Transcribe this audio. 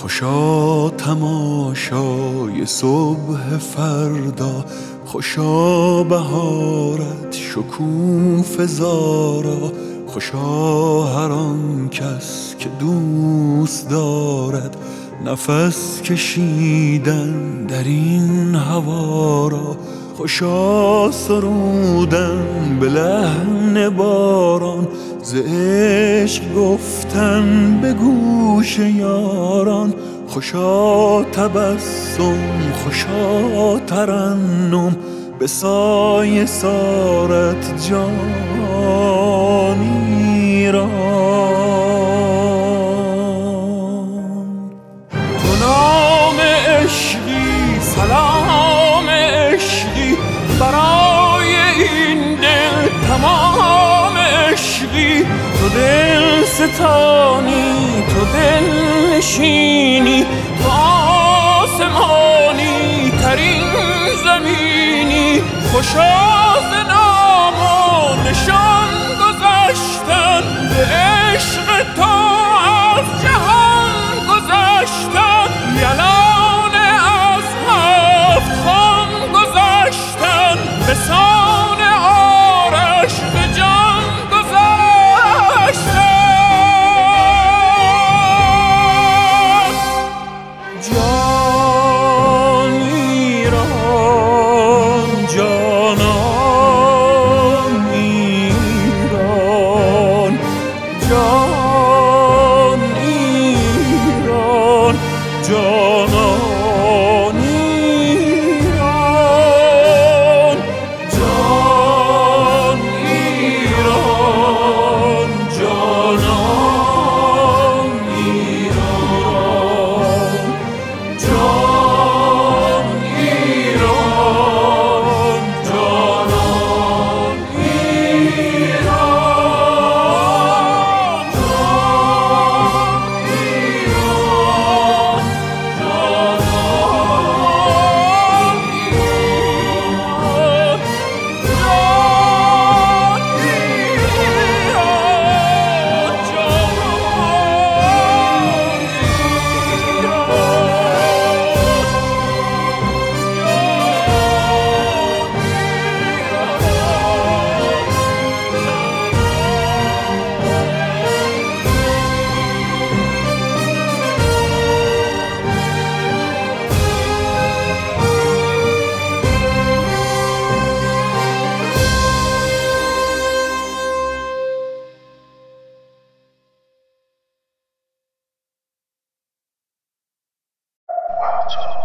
خوشا تماشای صبح فردا، خوشا بهارت شکوفه زارا، خوشا هر آن کس که دوست دارد نفس کشیدن در این هوا را، خوشا سرودن به لحن باران، ز عشق گفتن به گوش یاران، خوشا تبسم خوشا ترنم به سایه سارت جانی را. تو نام عشقی سلام عشقی برای این دل تمام عشقی، تو دل ستانی تو دل نشینی، تو آسمانی ترین زمینی، خوشا ز نام و نشان گذشتن به عشق تو از جهان گذشتن، یلان از هفت خان گذشتن به سان آرش به جان گذشتن. جان ایران جانان ایران، جان ایران جانان ایران، جان ایران جانان ایران، جان ایران جانان Wow.